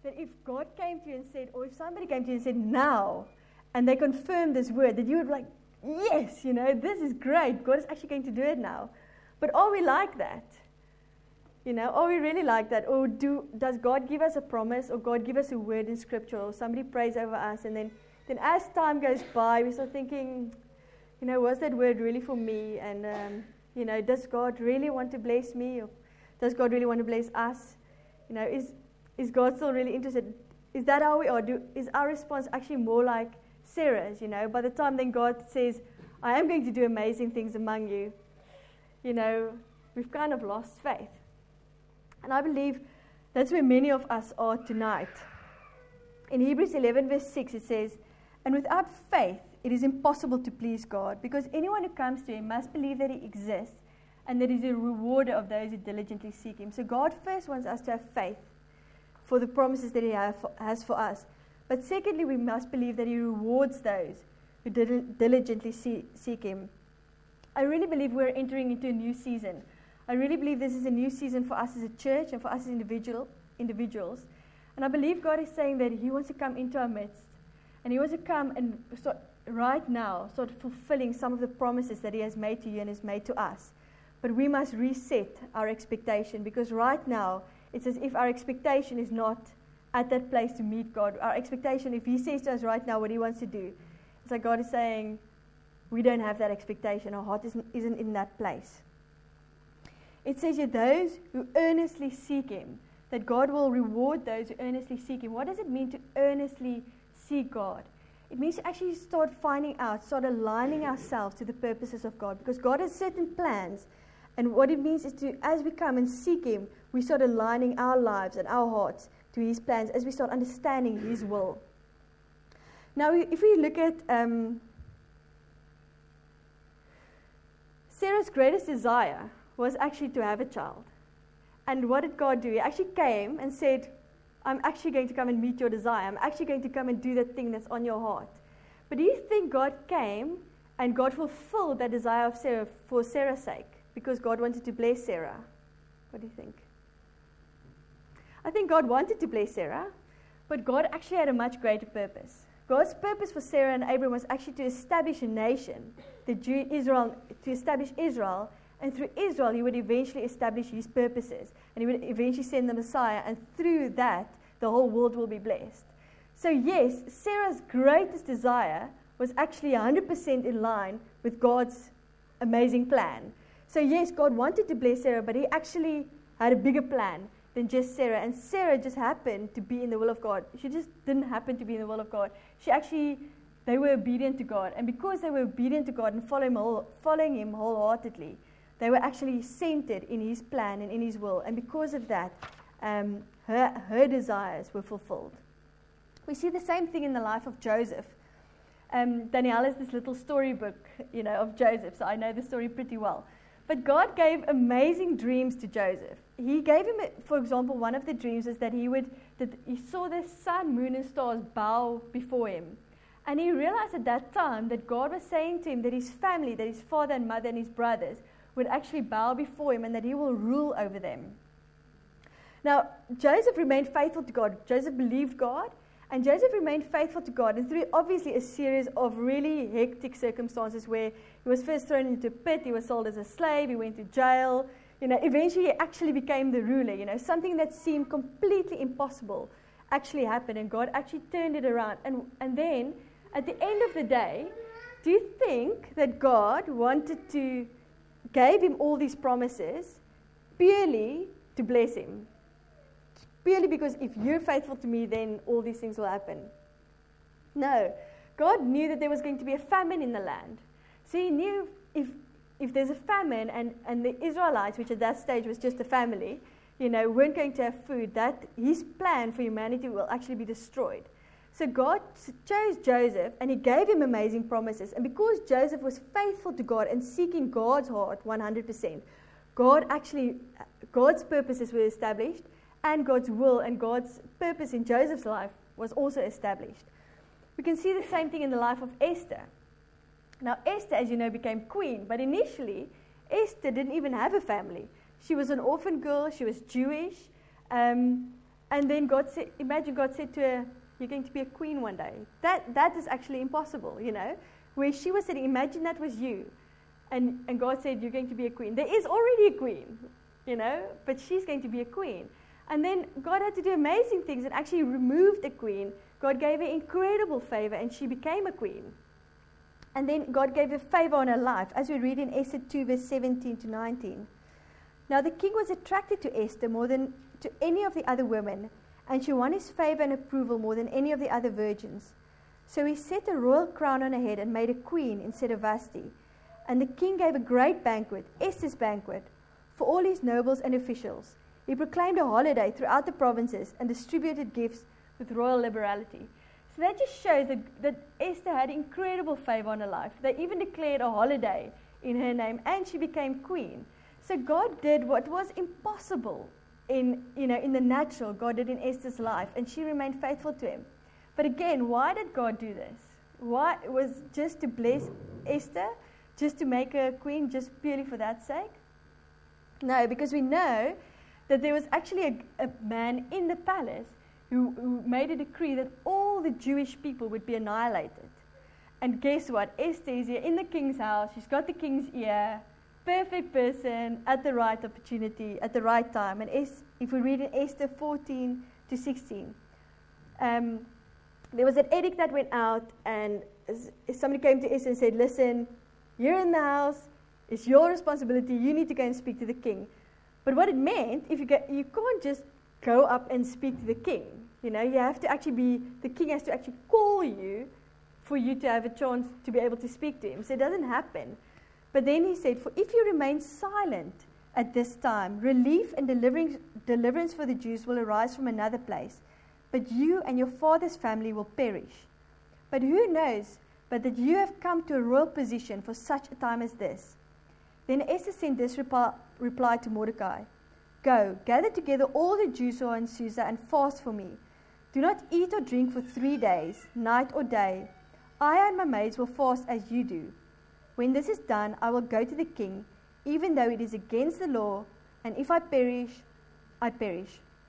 that if God came to you and said, or if somebody came to you and said, now, and they confirmed this word, that you would be like, yes, this is great. God is actually going to do it now. But are we like that? Are we really like that? Or does God give us a promise, or God give us a word in Scripture, or somebody prays over us, and then as time goes by, we start thinking, was that word really for me? And, does God really want to bless me? Or does God really want to bless us? Is God still really interested? Is that how we are? Is our response actually more like Sarah's? By the time then God says, I am going to do amazing things among you, we've kind of lost faith. And I believe that's where many of us are tonight. In Hebrews 11 verse 6 it says, and without faith it is impossible to please God, because anyone who comes to Him must believe that He exists and that He is a rewarder of those who diligently seek Him. So God first wants us to have faith for the promises that He has for us. But secondly, we must believe that He rewards those who diligently seek Him. I really believe we're entering into a new season. I really believe this is a new season for us as a church and for us as individuals. And I believe God is saying that He wants to come into our midst. And He wants to come and start right now, start fulfilling some of the promises that He has made to you and has made to us. But we must reset our expectation, because right now, it's as if our expectation is not at that place to meet God. Our expectation, if He says to us right now what He wants to do, it's like God is saying, we don't have that expectation. Our heart isn't in that place. It says here, those who earnestly seek Him, that God will reward those who earnestly seek Him. What does it mean to earnestly seek God? It means to actually start finding out, start aligning ourselves to the purposes of God, because God has certain plans. And what it means is to, as we come and seek Him, we start aligning our lives and our hearts to His plans, as we start understanding His will. Now, if we look at Sarah's greatest desire was actually to have a child. And what did God do? He actually came and said, I'm actually going to come and meet your desire. I'm actually going to come and do that thing that's on your heart. But do you think God came and God fulfilled that desire of Sarah for Sarah's sake, because God wanted to bless Sarah? What do you think? I think God wanted to bless Sarah, but God actually had a much greater purpose. God's purpose for Sarah and Abram was actually to establish a nation, Israel, to establish Israel, and through Israel He would eventually establish His purposes, and He would eventually send the Messiah, and through that the whole world will be blessed. So yes, Sarah's greatest desire was actually 100% in line with God's amazing plan. So yes, God wanted to bless Sarah, but He actually had a bigger plan than just Sarah. And Sarah just happened to be in the will of God. She just didn't happen to be in the will of God. They were obedient to God. And because they were obedient to God and following Him wholeheartedly, they were actually centered in His plan and in His will. And because of that, her desires were fulfilled. We see the same thing in the life of Joseph. Danielle has this little storybook, of Joseph, so I know the story pretty well. But God gave amazing dreams to Joseph. He gave him, for example, one of the dreams is that he saw the sun, moon, and stars bow before him. And he realized at that time that God was saying to him that his family, that his father and mother and his brothers would actually bow before him and that He will rule over them. Now, Joseph remained faithful to God. Joseph believed God, and Joseph remained faithful to God. And through obviously a series of really hectic circumstances where he was first thrown into a pit, he was sold as a slave, he went to jail. Eventually he actually became the ruler. Something that seemed completely impossible actually happened, and God actually turned it around. And then, at the end of the day, do you think that God gave him all these promises purely to bless him? Purely because if you're faithful to me, then all these things will happen. No. God knew that there was going to be a famine in the land. So He knew if there's a famine and the Israelites, which at that stage was just a family, weren't going to have food, that His plan for humanity will actually be destroyed. So God chose Joseph and He gave him amazing promises. And because Joseph was faithful to God and seeking God's heart 100%, God's purposes were established, and God's will and God's purpose in Joseph's life was also established. We can see the same thing in the life of Esther. Now, Esther, as you know, became queen, but initially, Esther didn't even have a family. She was an orphan girl, she was Jewish, and And then God said, imagine God said to her, you're going to be a queen one day. That is actually impossible, Where she was sitting, imagine that was you. And God said, you're going to be a queen. There is already a queen, but she's going to be a queen. And then God had to do amazing things and actually removed a queen. God gave her incredible favor and she became a queen. And then God gave her favor on her life, as we read in Esther 2, verse 17 to 19. Now the king was attracted to Esther more than to any of the other women, and she won his favor and approval more than any of the other virgins. So he set a royal crown on her head and made her queen instead of Vashti. And the king gave a great banquet, Esther's banquet, for all his nobles and officials. He proclaimed a holiday throughout the provinces and distributed gifts with royal liberality. So that just shows that Esther had incredible favor on her life. They even declared a holiday in her name, and she became queen. So God did what was impossible in the natural. God did in Esther's life, and she remained faithful to him. But again, why did God do this? Why? It was just to bless Esther, just to make her a queen, just purely for that sake? No, because we know that there was actually a man in the palace who made a decree that all the Jewish people would be annihilated. And guess what? Esther is here in the king's house. She's got the king's ear. Perfect person at the right opportunity, at the right time. And if we read in Esther 14 to 16, there was an edict that went out, and somebody came to Esther and said, listen, you're in the house. It's your responsibility. You need to go and speak to the king. But what it meant, you can't just go up and speak to the king. You have to the king has to actually call you for you to have a chance to be able to speak to him. So it doesn't happen. But then he said, for if you remain silent at this time, relief and deliverance for the Jews will arise from another place, but you and your father's family will perish. But who knows but that you have come to a royal position for such a time as this? Then Esther sent this reply to Mordecai. Go, gather together all the Jews who are in Susa and fast for me. Do not eat or drink for 3 days, night or day. I and my maids will fast as you do. When this is done, I will go to the king, even though it is against the law, and if I perish, I perish.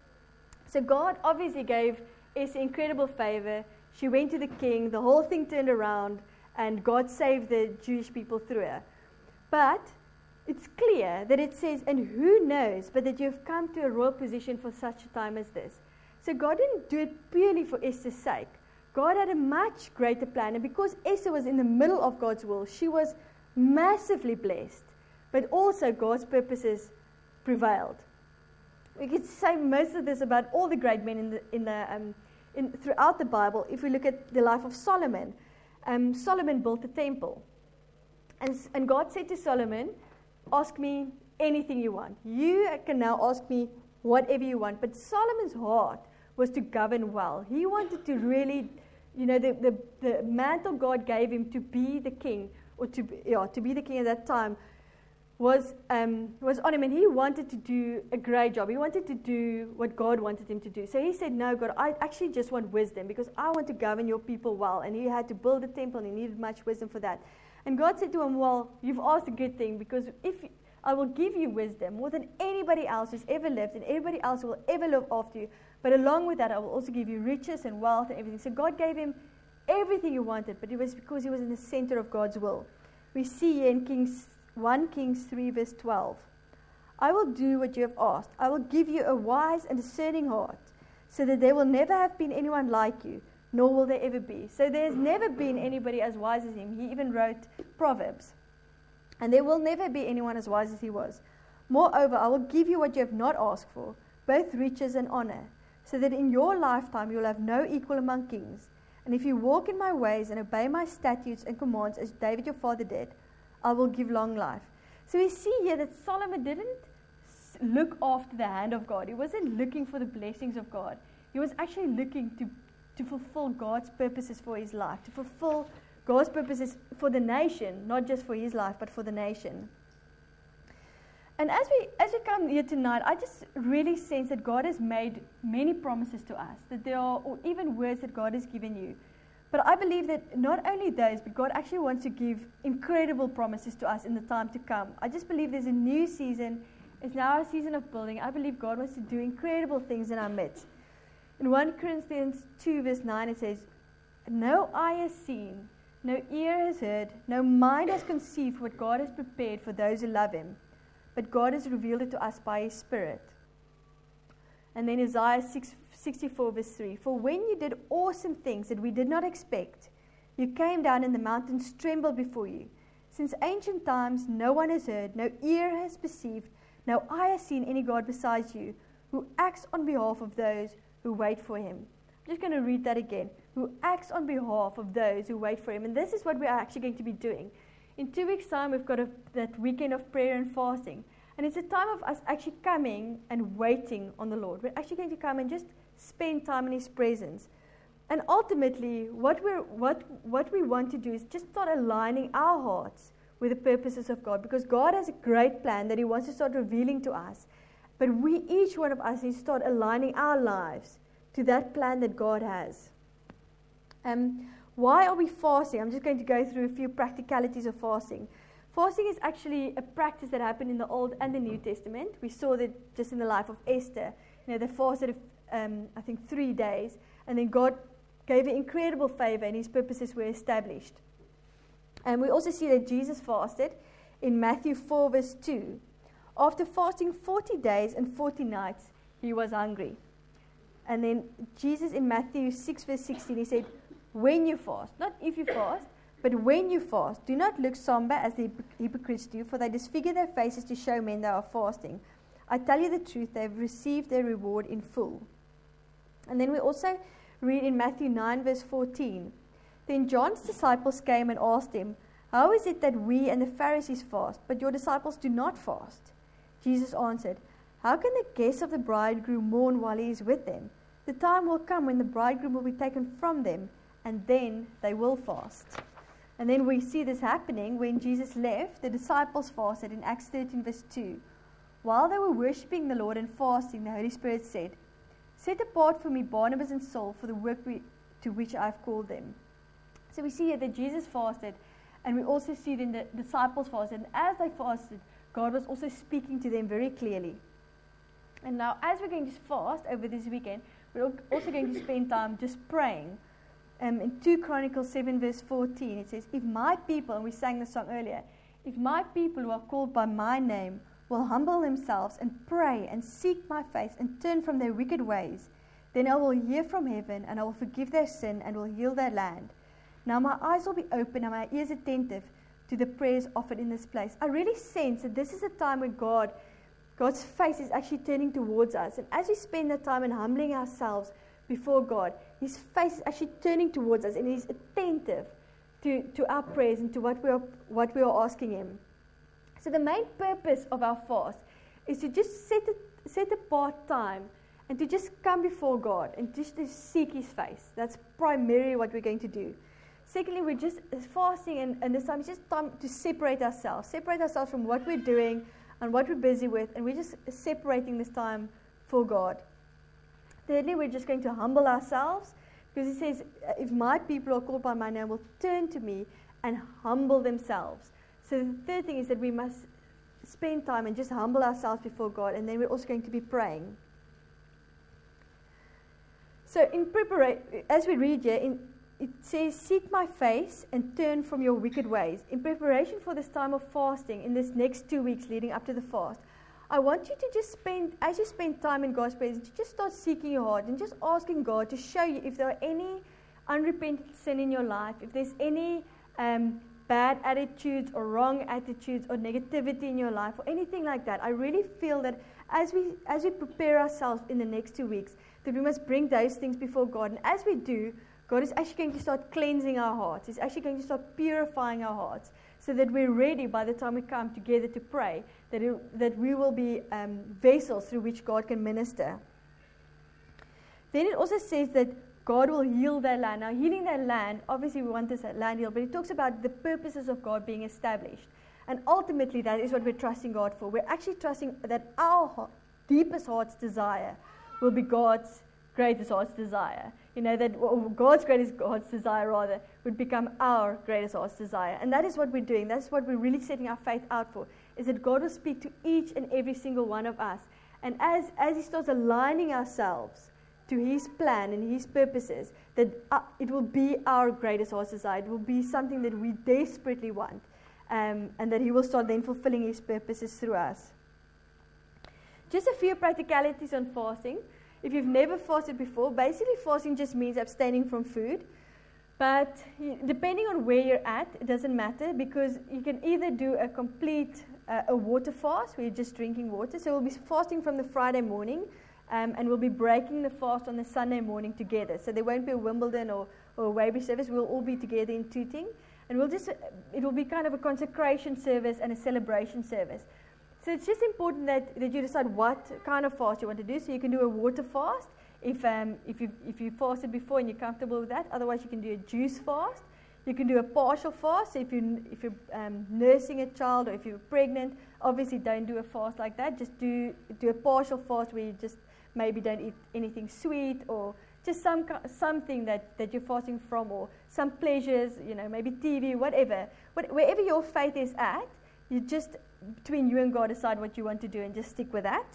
So God obviously gave Esther incredible favor. She went to the king, the whole thing turned around, and God saved the Jewish people through her. But it's clear that it says, and who knows, but that you have come to a royal position for such a time as this. So God didn't do it purely for Esther's sake. God had a much greater plan, and because Esther was in the middle of God's will, she was massively blessed, but also God's purposes prevailed. We could say most of this about all the great men throughout the Bible. If we look at the life of Solomon, Solomon built the temple, and God said to Solomon, ask me anything you want. You can now ask me whatever you want. But Solomon's heart was to govern well. He wanted to really, the mantle God gave him to be the king, or to be the king at that time, was on him, and he wanted to do a great job. He wanted to do what God wanted him to do. So he said, no, God, I actually just want wisdom, because I want to govern your people well. And he had to build a temple, and he needed much wisdom for that. And God said to him, well, you've asked a good thing, because if I will give you wisdom more than anybody else who's ever lived, and everybody else who will ever live after you. But along with that, I will also give you riches and wealth and everything. So God gave him everything he wanted, but it was because he was in the center of God's will. We see here in 1 Kings 3, verse 12. I will do what you have asked. I will give you a wise and discerning heart, so that there will never have been anyone like you, nor will there ever be. So there's never been anybody as wise as him. He even wrote Proverbs. And there will never be anyone as wise as he was. Moreover, I will give you what you have not asked for, both riches and honor, so that in your lifetime you will have no equal among kings. And if you walk in my ways and obey my statutes and commands, as David your father did, I will give long life. So we see here that Solomon didn't look after the hand of God. He wasn't looking for the blessings of God. He was actually looking to fulfill God's purposes for his life, to fulfill God's purposes for the nation, not just for his life, but for the nation. And as we come here tonight, I just really sense that God has made many promises to us, that there are, or even words that God has given you. But I believe that not only those, but God actually wants to give incredible promises to us in the time to come. I just believe there's a new season. It's now a season of building. I believe God wants to do incredible things in our midst. In 1 Corinthians 2 verse 9 it says, no eye has seen, no ear has heard, no mind has conceived what God has prepared for those who love Him. But God has revealed it to us by His Spirit. And then Isaiah 64 verse 3. For when you did awesome things that we did not expect, you came down and the mountains trembled before you. Since ancient times no one has heard, no ear has perceived, no eye has seen any God besides you, who acts on behalf of those who wait for Him. I'm just going to read that again. Who acts on behalf of those who wait for Him. And this is what we are actually going to be doing. In 2 weeks' time, we've got that weekend of prayer and fasting. And it's a time of us actually coming and waiting on the Lord. We're actually going to come and just spend time in His presence. And ultimately, what we want to do is just start aligning our hearts with the purposes of God. Because God has a great plan that He wants to start revealing to us. But each one of us needs to start aligning our lives to that plan that God has. Why are we fasting? I'm just going to go through a few practicalities of fasting. Fasting is actually a practice that happened in the Old and the New Testament. We saw that just in the life of Esther. They fasted, I think, 3 days. And then God gave an incredible favor and His purposes were established. And we also see that Jesus fasted in Matthew 4 verse 2. After fasting 40 days and 40 nights, He was hungry. And then Jesus in Matthew 6 verse 16, He said, when you fast, not if you fast, but when you fast, do not look somber as the hypocrites do, for they disfigure their faces to show men they are fasting. I tell you the truth, they have received their reward in full. And then we also read in Matthew 9 verse 14, then John's disciples came and asked Him, how is it that we and the Pharisees fast, but your disciples do not fast? Jesus answered, how can the guests of the bridegroom mourn while he is with them? The time will come when the bridegroom will be taken from them, and then they will fast. And then we see this happening when Jesus left, the disciples fasted in Acts 13 verse 2. While they were worshipping the Lord and fasting, the Holy Spirit said, set apart for me Barnabas and Saul for the work to which I have called them. So we see here that Jesus fasted, and we also see then the disciples fasted. And as they fasted, God was also speaking to them very clearly. And now, as we're going to fast over this weekend, we're also going to spend time just praying. In 2 Chronicles 7 verse 14, it says, if my people, and we sang the song earlier, if my people who are called by my name will humble themselves and pray and seek my face and turn from their wicked ways, then I will hear from heaven and I will forgive their sin and will heal their land. Now my eyes will be open and my ears attentive to the prayers offered in this place. I really sense that this is a time when God's face is actually turning towards us. And as we spend that time in humbling ourselves before God, His face is actually turning towards us and He's attentive to our prayers and to what we are asking Him. So the main purpose of our fast is to just set apart time and to just come before God and just to seek His face. That's primarily what we're going to do. Secondly, we're just fasting, and this time is just time to separate ourselves from what we're doing and what we're busy with, and we're just separating this time for God. Thirdly, we're just going to humble ourselves, because He says, if my people are called by my name will turn to me and humble themselves. So the third thing is that we must spend time and just humble ourselves before God, and then we're also going to be praying. So in preparation, as we read here, it says, seek my face and turn from your wicked ways. In preparation for this time of fasting, in this next 2 weeks leading up to the fast, I want you to just as you spend time in God's presence, to just start seeking your heart and just asking God to show you if there are any unrepentant sin in your life, if there's any bad attitudes or wrong attitudes or negativity in your life or anything like that. I really feel that as we prepare ourselves in the next 2 weeks, that we must bring those things before God. And as we do, God is actually going to start cleansing our hearts. He's actually going to start purifying our hearts so that we're ready by the time we come together to pray, that we will be vessels through which God can minister. Then it also says that God will heal their land. Now, healing their land, obviously we want this land healed, but it talks about the purposes of God being established. And ultimately, that is what we're trusting God for. We're actually trusting that our deepest heart's desire will be God's greatest heart's desire. That God's greatest heart's desire, rather, would become our greatest heart's desire. And that is what we're doing. That's what we're really setting our faith out for, is that God will speak to each and every single one of us. And as He starts aligning ourselves to His plan and His purposes, that it will be our greatest heart's desire. It will be something that we desperately want, and that He will start then fulfilling His purposes through us. Just a few practicalities on fasting. If you've never fasted before, basically fasting just means abstaining from food. But depending on where you're at, it doesn't matter, because you can either do a complete a water fast where you're just drinking water. So we'll be fasting from the Friday morning, and we'll be breaking the fast on the Sunday morning together. So there won't be a Wimbledon or a Weybridge service. We'll all be together in Tooting. And it will be kind of a consecration service and a celebration service. So it's just important that you decide what kind of fast you want to do. So you can do a water fast if you fasted before and you're comfortable with that. Otherwise, you can do a juice fast. You can do a partial fast. So if you're nursing a child or if you're pregnant, obviously don't do a fast like that. Just do a partial fast where you just maybe don't eat anything sweet, or just something that you're fasting from, or some pleasures, maybe TV, whatever. Wherever your faith is at, you just, between you and God, decide what you want to do and just stick with that.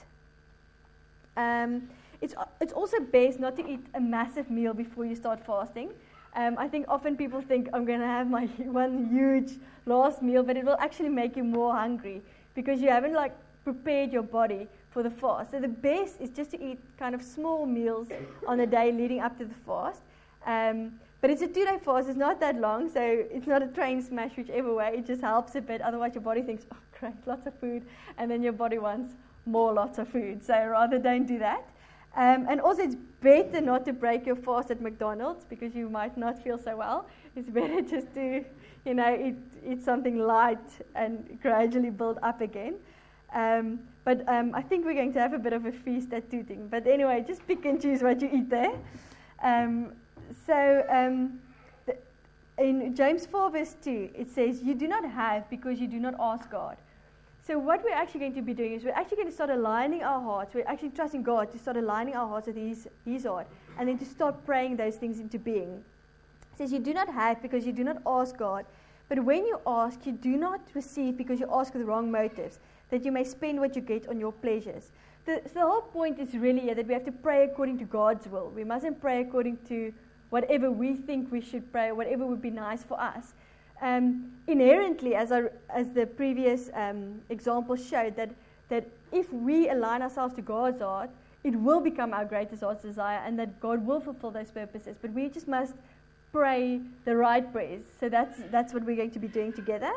It's also best not to eat a massive meal before you start fasting. I think often people think, I'm going to have my one huge last meal, but it will actually make you more hungry because you haven't prepared your body for the fast. So the best is just to eat kind of small meals on the day leading up to the fast. But it's a 2-day fast. It's not that long, so it's not a train smash whichever way. It just helps a bit. Otherwise, your body thinks, oh, great, lots of food. And then your body wants more lots of food. So rather don't do that. And also, it's better not to break your fast at McDonald's because you might not feel so well. It's better just to, eat something light and gradually build up again. But I think we're going to have a bit of a feast at Tooting. But anyway, just pick and choose what you eat there. In James 4 verse 2, it says, you do not have because you do not ask God. So what we're actually going to be doing is we're actually going to start aligning our hearts. We're actually trusting God to start aligning our hearts with His heart, and then to start praying those things into being. It says you do not have because you do not ask God. But when you ask, you do not receive because you ask with wrong motives, that you may spend what you get on your pleasures. The whole point is really that we have to pray according to God's will. We mustn't pray according to whatever we think we should pray, whatever would be nice for us. Inherently, as the previous example showed, that if we align ourselves to God's heart, it will become our greatest heart's desire, and that God will fulfill those purposes. But we just must pray the right prayers. So that's what we're going to be doing together.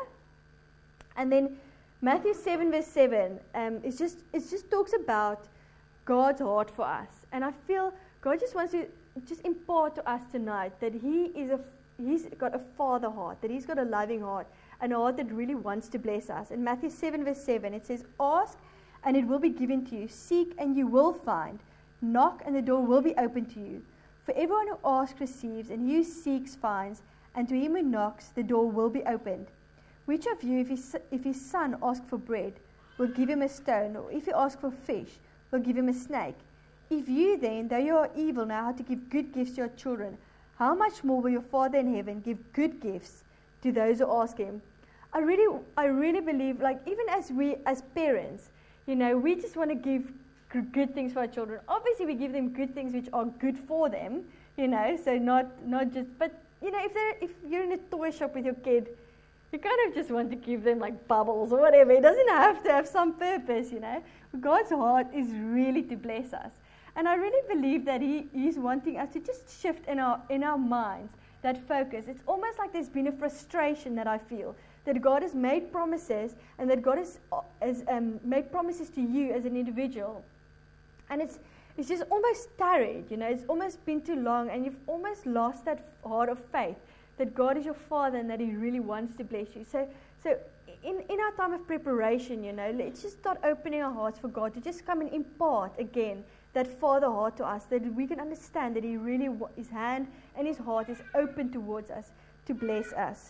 And then Matthew 7 verse 7, it just talks about God's heart for us. And I feel God just wants to just impart to us tonight that He's got a father heart, that He's got a loving heart, and a heart that really wants to bless us. In Matthew 7 verse 7, it says, ask and it will be given to you. Seek and you will find. Knock and the door will be opened to you. For everyone who asks receives, and he who seeks finds, and to him who knocks the door will be opened. Which of you, if his son asks for bread, will give him a stone, or if he asks for fish, will give him a snake? If you then, though you are evil, know how to give good gifts to your children, how much more will your Father in heaven give good gifts to those who ask Him? I really believe, even as parents, we just want to give good things for our children. Obviously, we give them good things which are good for them, so not just, but, if you're in a toy shop with your kid, you kind of just want to give them bubbles or whatever. It doesn't have to have some purpose, God's heart is really to bless us. And I really believe that He's wanting us to just shift in our minds that focus. It's almost like there's been a frustration that I feel, that God has made promises, and that God has made promises to you as an individual. And it's just almost tarried, it's almost been too long, and you've almost lost that heart of faith, that God is your Father and that He really wants to bless you. So in our time of preparation, let's just start opening our hearts for God to just come and impart again that Father heart to us, that we can understand that He really, His hand and His heart is open towards us to bless us.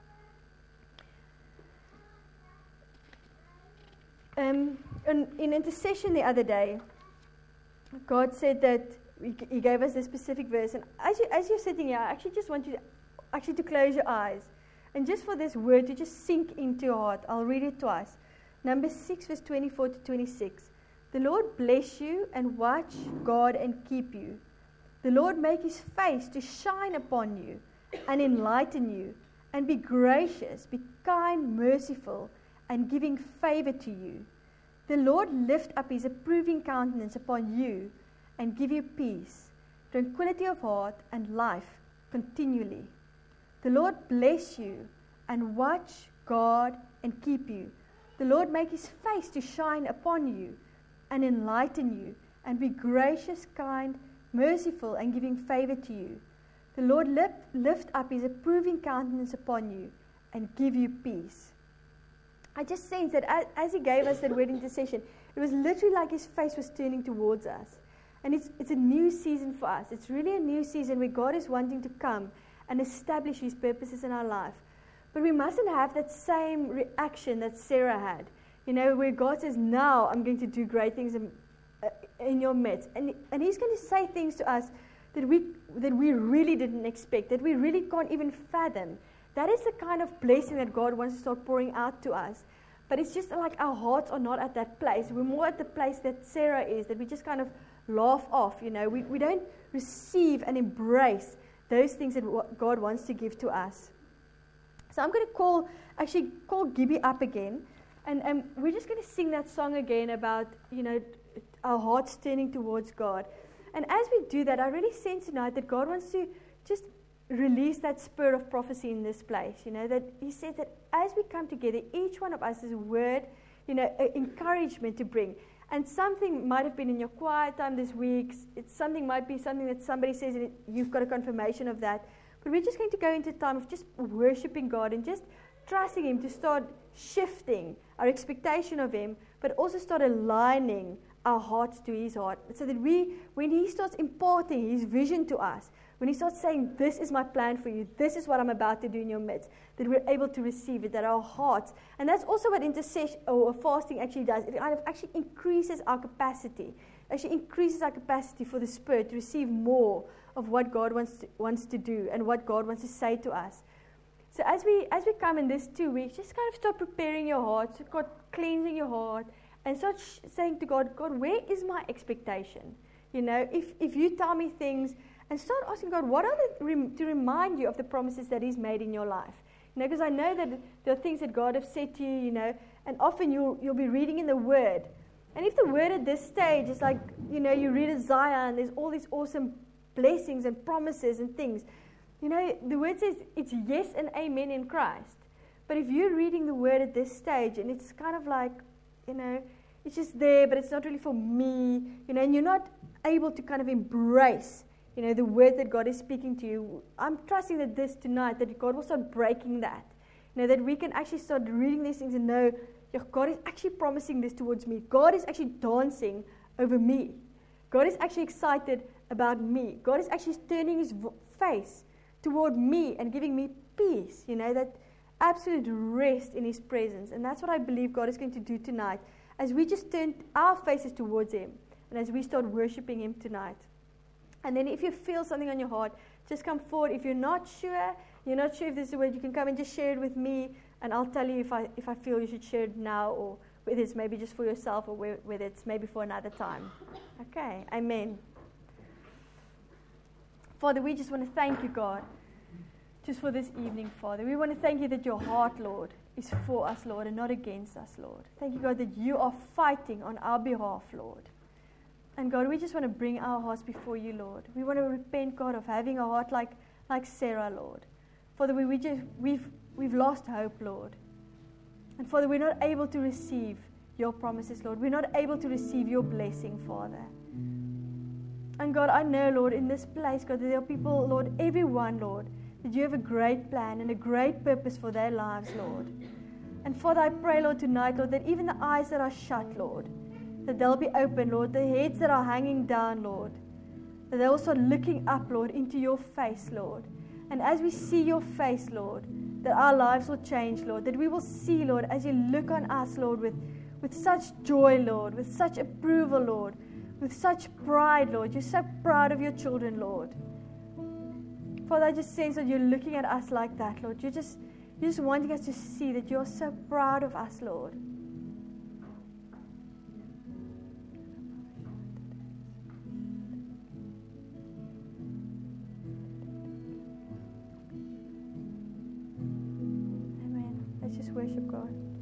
In intercession the other day, God said that He gave us a specific verse, and as you're sitting here, I actually just want you to close your eyes, and just for this word to just sink into your heart. I'll read it twice. Numbers 6 verse 24 to 26. The Lord bless you and watch, guard and keep you. The Lord make his face to shine upon you and enlighten you, and be gracious, be kind, merciful, and giving favor to you. The Lord lift up his approving countenance upon you and give you peace, tranquility of heart, and life continually. The Lord bless you and watch, guard, and keep you. The Lord make his face to shine upon you and enlighten you, and be gracious, kind, merciful, and giving favor to you. The Lord lift up his approving countenance upon you and give you peace. I just sense that as he gave us that word intercession, it was literally like his face was turning towards us. And it's a new season for us. It's really a new season where God is wanting to come and establish his purposes in our life. But we mustn't have that same reaction that Sarah had. Where God says, now I'm going to do great things in your midst. And he's going to say things to us that we really didn't expect, that we really can't even fathom. That is the kind of blessing that God wants to start pouring out to us. But it's just like our hearts are not at that place. We're more at the place that Sarah is, that we just kind of laugh off. We don't receive and embrace those things that God wants to give to us. So I'm going to call Gibby up again. And we're just going to sing that song again about, our hearts turning towards God. And as we do that, I really sense tonight that God wants to just release that spirit of prophecy in this place. That he said that as we come together, each one of us has a word, encouragement to bring. And something might have been in your quiet time this week. Might be something that somebody says, and you've got a confirmation of that. But we're just going to go into a time of just worshiping God and just trusting him to start shifting our expectation of him, but also start aligning our hearts to his heart, so that when he starts imparting his vision to us, when he starts saying, this is my plan for you, this is what I'm about to do in your midst, that we're able to receive it, that our hearts, and that's also what intercession or fasting actually does. It kind of actually increases our capacity, for the Spirit to receive more of what God wants to do and what God wants to say to us. So as we come in these 2 weeks, just kind of start preparing your heart, start cleansing your heart, and start saying to God, where is my expectation? If you tell me things, and start asking God, what are to remind you of the promises that he's made in your life? Because I know that there are things that God has said to you, and often you'll be reading in the Word. And if the Word at this stage is like, you read Isaiah and there's all these awesome blessings and promises and things, the Word says it's yes and amen in Christ. But if you're reading the Word at this stage and it's kind of like, it's just there, but it's not really for me, and you're not able to kind of embrace, the word that God is speaking to you. I'm trusting that that God will start breaking that. That we can actually start reading these things and know, God is actually promising this towards me. God is actually dancing over me. God is actually excited about me. God is actually turning his face toward me and giving me peace, that absolute rest in his presence. And that's what I believe God is going to do tonight as we just turn our faces towards him and as we start worshiping him tonight. And then if you feel something on your heart, just come forward. If you're not sure if this is a word, you can come and just share it with me, and I'll tell you if I feel you should share it now, or whether it's maybe just for yourself, or whether it's maybe for another time. Okay, amen. Father, we just want to thank you, God, just for this evening, Father. We want to thank you that your heart, Lord, is for us, Lord, and not against us, Lord. Thank you, God, that you are fighting on our behalf, Lord. And God, we just want to bring our hearts before you, Lord. We want to repent, God, of having a heart like Sarah, Lord. Father, we've lost hope, Lord. And Father, we're not able to receive your promises, Lord. We're not able to receive your blessing, Father. And God, I know, Lord, in this place, God, that there are people, Lord, everyone, Lord, that you have a great plan and a great purpose for their lives, Lord. And Father, I pray, Lord, tonight, Lord, that even the eyes that are shut, Lord, that they'll be open, Lord. The heads that are hanging down, Lord, that they'll start looking up, Lord, into your face, Lord. And as we see your face, Lord, that our lives will change, Lord. That we will see, Lord, as you look on us, Lord, with such joy, Lord, with such approval, Lord, with such pride, Lord. You're so proud of your children, Lord. Father, I just sense that you're looking at us like that, Lord. You're just wanting us to see that you're so proud of us, Lord. Let's just worship God.